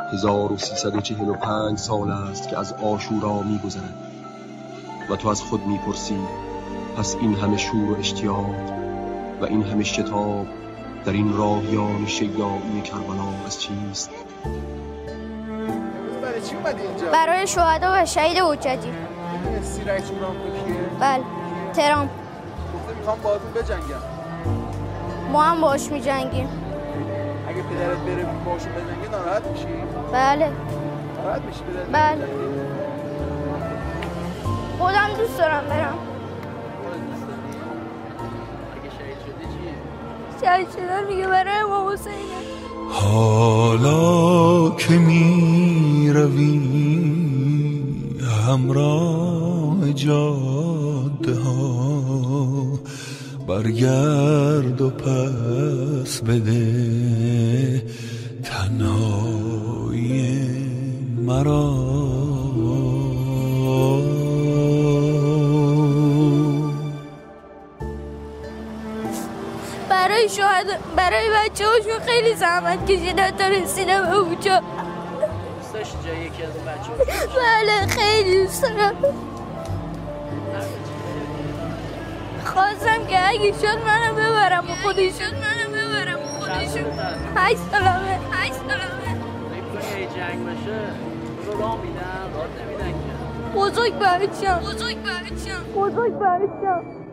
1345 سال است که از عاشورا می‌گذرد و تو از خود می‌پرسی پس این همه شور و اشتیاق و این همه شتاب در این راهیان شیدایی کربلا از چیست؟ برای چی اومدی اینجا؟ برای شهدا و شهید حجتی. رئیس جمهور آمریکا کیه؟ بله، ترامپ. گفته میخوام باهاتون بجنگم. ما هم باهاش میجنگیم. اگه پدرت بره باهاشون بجنگه ناراحت میشی؟ بله. ناراحت میشی پدرت؟ بله. خودم دوست دارم برم. اگه شهید شدی چیه؟ شهید شدن میگه برای امام حسینه. حالا که می روی همراه جاده ها برگرد و پس بده تنهایی مرا. برای شهدا، برای بچه هاشون خیلی زحمت کشیدن تا رسیدن به اونجا. دوست داشتی جای یکی از بچه ها؟ بله، خیلی دوست دارم. خواستم که اگه شد منم ببرم و خودشون 8 سالمه. نمی‌تونی یه جنگ بشه رو راه میدن راه نمیدن که بزرگ بچم